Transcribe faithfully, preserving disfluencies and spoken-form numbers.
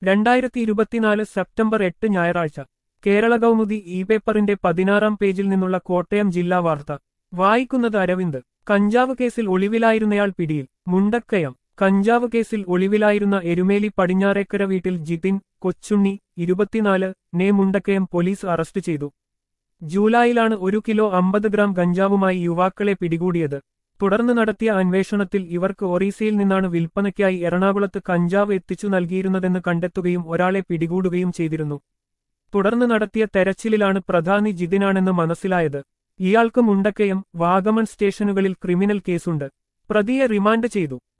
രണ്ടായിരത്തി ഇരുപത്തിനാല് സെപ്റ്റംബർ എട്ട് ഞായറാഴ്ച കേരള കൗമുദി ഇ പേപ്പറിന്റെ പതിനാറാം പേജിൽ നിന്നുള്ള കോട്ടയം ജില്ലാ വാർത്ത വായിക്കുന്നത് അരവിന്ദ്. കഞ്ചാവ് കേസിൽ ഒളിവിലായിരുന്നയാൾ പിടിയിൽ. മുണ്ടക്കയം. കഞ്ചാവ് കേസിൽ ഒളിവിലായിരുന്ന എരുമേലി പടിഞ്ഞാറേക്കര വീട്ടിൽ ജിതിൻ കൊച്ചുണ്ണി ഇരുപത്തിനാല് നെ മുണ്ടക്കയം പോലീസ് അറസ്റ്റ് ചെയ്തു. ജൂലൈയിലാണ് ഒരു കിലോ അമ്പത് ഗ്രാം ഗഞ്ചാവുമായി യുവാക്കളെ പിടികൂടിയത്. തുടർന്ന് നടത്തിയ അന്വേഷണത്തിൽ ഇവർക്ക് ഒറീസയിൽ നിന്നാണ് വിൽപ്പനയ്ക്കായി എറണാകുളത്ത് കഞ്ചാവ് എത്തിച്ചു നൽകിയിരുന്നതെന്ന് കണ്ടെത്തുകയും ഒരാളെ പിടികൂടുകയും ചെയ്തിരുന്നു. തുടർന്ന് നടത്തിയ തെരച്ചിലിലാണ് പ്രധാനി ജിതിനാണെന്ന് മനസ്സിലായത്. ഇയാൾക്ക് മുണ്ടക്കയം, വാഗമൺ സ്റ്റേഷനുകളിൽ ക്രിമിനൽ കേസുണ്ട്. പ്രതിയെ റിമാൻഡ് ചെയ്തു.